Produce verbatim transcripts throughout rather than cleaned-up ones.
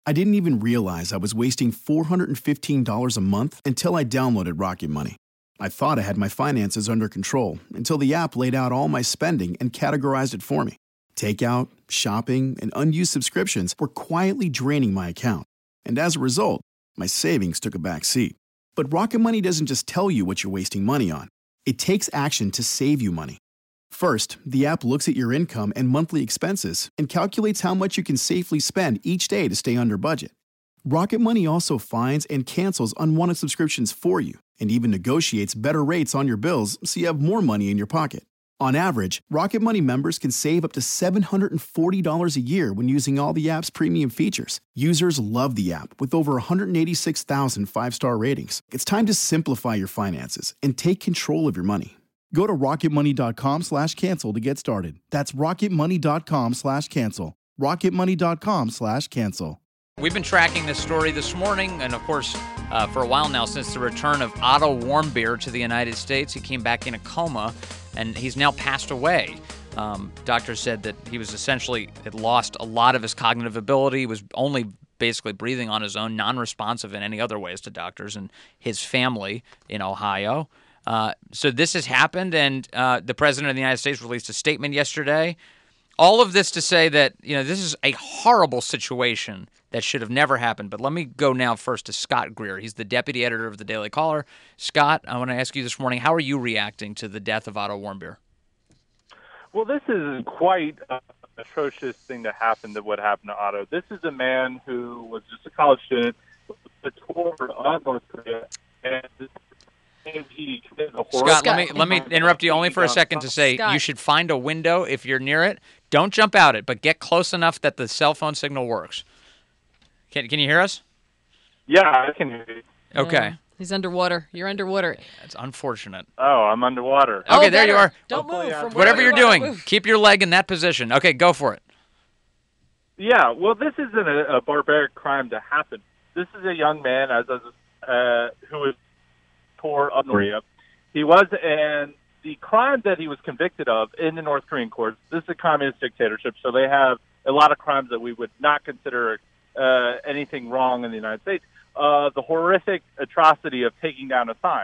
I didn't even realize I was wasting four hundred fifteen dollars a month until I downloaded Rocket Money. I thought I had my finances under control until the app laid out all my spending and categorized it for me. Takeout, shopping, and unused subscriptions were quietly draining my account. And as a result, my savings took a back seat. But Rocket Money doesn't just tell you what you're wasting money on. It takes action to save you money. First, the app looks at your income and monthly expenses and calculates how much you can safely spend each day to stay under budget. Rocket Money also finds and cancels unwanted subscriptions for you and even negotiates better rates on your bills so you have more money in your pocket. On average, Rocket Money members can save up to seven hundred forty dollars a year when using all the app's premium features. Users love the app with over one hundred eighty-six thousand five-star ratings. It's time to simplify your finances and take control of your money. Go to rocketmoney.com slash cancel to get started. That's rocketmoney.com slash cancel. rocketmoney.com slash cancel. We've been tracking this story this morning, and of course, uh, for a while now, since the return of Otto Warmbier to the United States. He came back in a coma, and he's now passed away. Um, doctors said that he was essentially had lost a lot of his cognitive ability, was only basically breathing on his own, non-responsive in any other ways to doctors and his family in Ohio. Uh, so this has happened, and uh, the President of the United States released a statement yesterday. All of this to say that, you know, this is a horrible situation that should have never happened. But let me go now first to Scott Greer. He's the deputy editor of the Daily Caller. Scott, I want to ask you this morning, how are you reacting to the death of Otto Warmbier? Well, this is quite an atrocious thing to happen to what happened to Otto. This is a man who was just a college student, the tour of North Korea, and he committed a horrible... Scott, let me let me interrupt you only for a second to say Scott. You should find a window if you're near it. Don't jump out it, but get close enough that the cell phone signal works. Can Can you hear us? Yeah, I can hear you. Okay. Yeah, he's underwater. You're underwater. That's unfortunate. Oh, I'm underwater. Okay, oh, there better. you are. Don't move. From Whatever you're you doing, move. keep your leg in that position. Okay, go for it. Yeah, well, this isn't a, a barbaric crime to happen. This is a young man, as uh, who was poor of Korea. He was, and the crime that he was convicted of in the North Korean courts, this is a communist dictatorship, so they have a lot of crimes that we would not consider uh, anything wrong in the United States. Uh, the horrific atrocity of taking down a sign.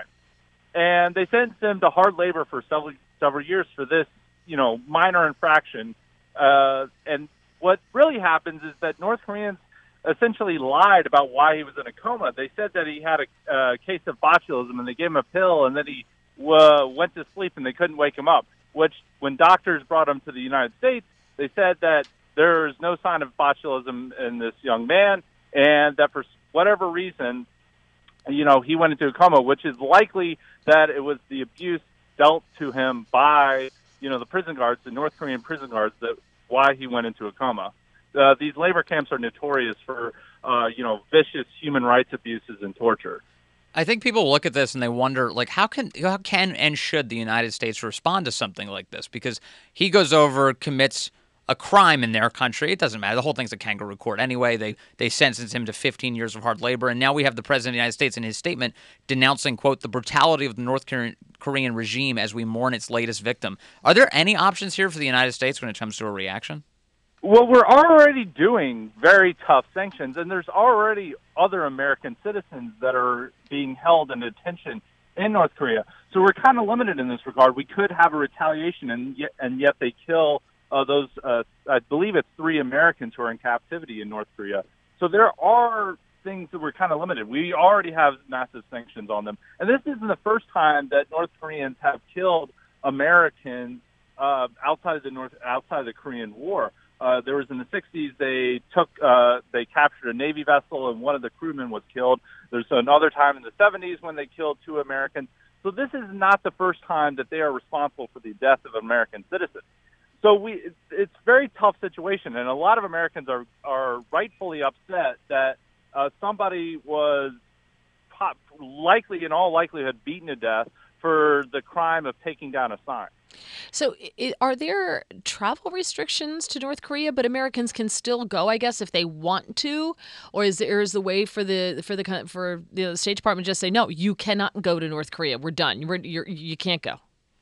And they sentenced him to hard labor for several, several years for this, you know, minor infraction. Uh, and what really happens is that North Koreans essentially lied about why he was in a coma. They said that he had a uh, case of botulism, and they gave him a pill, and then he uh, went to sleep, and they couldn't wake him up, which when doctors brought him to the United States, they said that there's no sign of botulism in this young man, and that for whatever reason, you know, he went into a coma, which is likely that it was the abuse dealt to him by, you know, the prison guards, the North Korean prison guards, that why he went into a coma. Uh, these labor camps are notorious for, uh, you know, vicious human rights abuses and torture. I think people look at this and they wonder, like, how can how can and should the United States respond to something like this? Because he goes over, commits a crime in their country. It doesn't matter. The whole thing's a kangaroo court anyway. They they sentenced him to fifteen years of hard labor, and now we have the President of the United States in his statement denouncing, quote, the brutality of the North Korean regime as we mourn its latest victim. Are there any options here for the United States when it comes to a reaction? Well, we're already doing very tough sanctions, and there's already other American citizens that are being held in detention in North Korea. So we're kind of limited in this regard. We could have a retaliation, and yet, and yet they kill uh, those, uh, I believe it's three Americans who are in captivity in North Korea. So there are things that we're kind of limited. We already have massive sanctions on them. And this isn't the first time that North Koreans have killed Americans uh, outside of the North, outside of the Korean War. Uh, there was in the sixties, they took, uh, they captured a Navy vessel and one of the crewmen was killed. There's another time in the seventies when they killed two Americans. So this is not the first time that they are responsible for the death of American citizens. So we, it's, it's a very tough situation, and a lot of Americans are, are rightfully upset that uh, somebody was pop, likely, in all likelihood, beaten to death for the crime of taking down a sign. So it, are there travel restrictions to North Korea, but Americans can still go, I guess, if they want to? Or is there is the way for the for the for the State Department just say, no, you cannot go to North Korea. We're done. You're, you're, you can't go.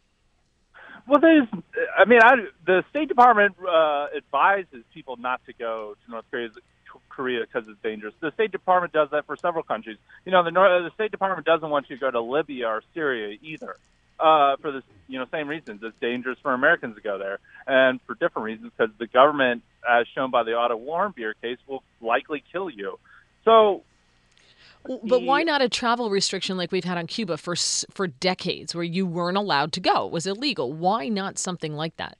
Well, there's, I mean, I, the State Department uh, advises people not to go to North Korea. Korea because it's dangerous. The State Department does that for several countries. You know, the, North, the State Department doesn't want you to go to Libya or Syria either. Uh, for the you know same reasons. It's dangerous for Americans to go there, and for different reasons, because the government, as shown by the Otto Warmbier case, will likely kill you. So, but why not a travel restriction like we've had on Cuba for for decades, where you weren't allowed to go? It was illegal. Why not something like that?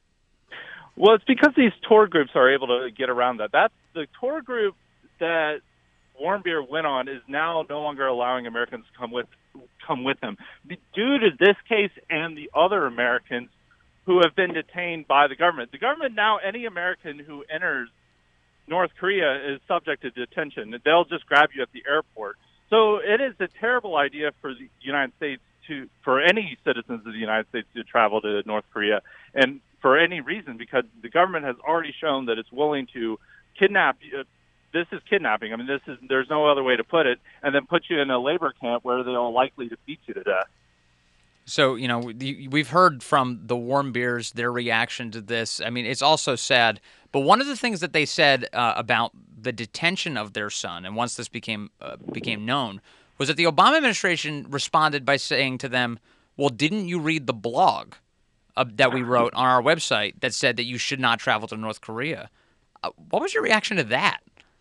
Well, it's because these tour groups are able to get around that. That's the tour group that Warmbier went on is now no longer allowing Americans to come with come with him due to this case and the other Americans who have been detained by the government. The government now, any American who enters North Korea is subject to detention. They'll just grab you at the airport. So it is a terrible idea for the United States to, for any citizens of the United States to travel to North Korea, and for any reason, because the government has already shown that it's willing to kidnap you. This is kidnapping. I mean, this is there's no other way to put it, and then put you in a labor camp where they'll likely to beat you to death. So, you know, we've heard from the Warmbiers, their reaction to this. I mean, it's also sad. But one of the things that they said uh, about the detention of their son, and once this became uh, became known, was that the Obama administration responded by saying to them, well, didn't you read the blog uh, that we wrote on our website that said that you should not travel to North Korea? Uh, what was your reaction to that?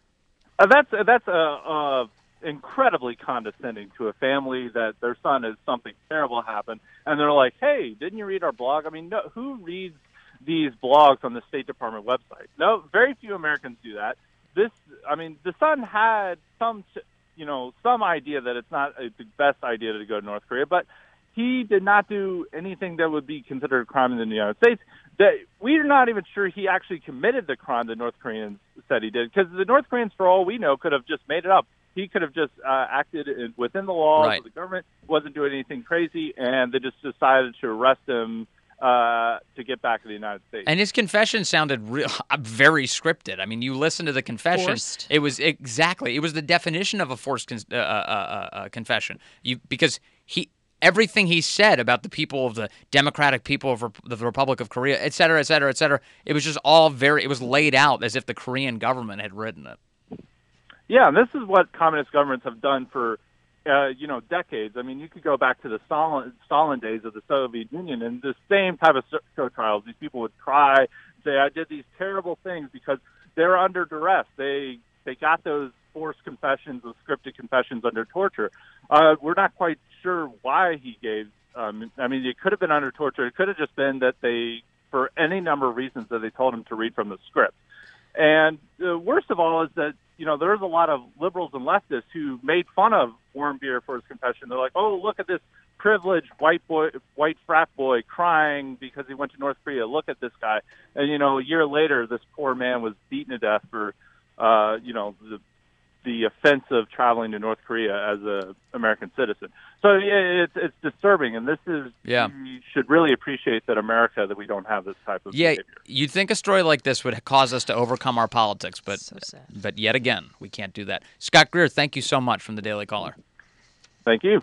Uh, that's that's uh, uh, incredibly condescending to a family that their son is something terrible happened, and they're like, "Hey, didn't you read our blog?" I mean, no, who reads these blogs on the State Department website? No, very few Americans do that. This, I mean, the son had some, you know, some idea that it's not a, the best idea to go to North Korea, but he did not do anything that would be considered a crime in the United States. That we're not even sure he actually committed the crime the North Koreans said he did, because the North Koreans, for all we know, could have just made it up. He could have just uh, acted in, within the law. Right. The government wasn't doing anything crazy, and they just decided to arrest him uh, to get back to the United States. And his confession sounded real, very scripted. I mean, you listen to the confession. Forced. It was exactly. It was the definition of a forced con- uh, uh, uh, confession. You because he. Everything he said about the people of the Democratic people of Rep- the Republic of Korea, et cetera, et cetera, et cetera, it was just all very, it was laid out as if the Korean government had written it. Yeah, and this is what communist governments have done for, uh, you know, decades. I mean, you could go back to the Stalin, Stalin days of the Soviet Union, and the same type of show trials. These people would cry, say, I did these terrible things because they're under duress. They they got those forced confessions, those scripted confessions under torture. Uh, we're not quite sure why he gave. Um, I mean, it could have been under torture. It could have just been that they, for any number of reasons, that they told him to read from the script. And the worst of all is that, you know, there's a lot of liberals and leftists who made fun of Warmbier for his confession. They're like, oh, look at this privileged white boy, white frat boy crying because he went to North Korea. Look at this guy. And, you know, a year later, this poor man was beaten to death for, uh, you know, the the offense of traveling to North Korea as a American citizen. So yeah, it's it's disturbing, and this is yeah. we should really appreciate that America that we don't have this type of yeah, behavior. You'd think a story like this would cause us to overcome our politics, but So sad. but yet again, we can't do that. Scott Greer, thank you so much from the Daily Caller. Thank you.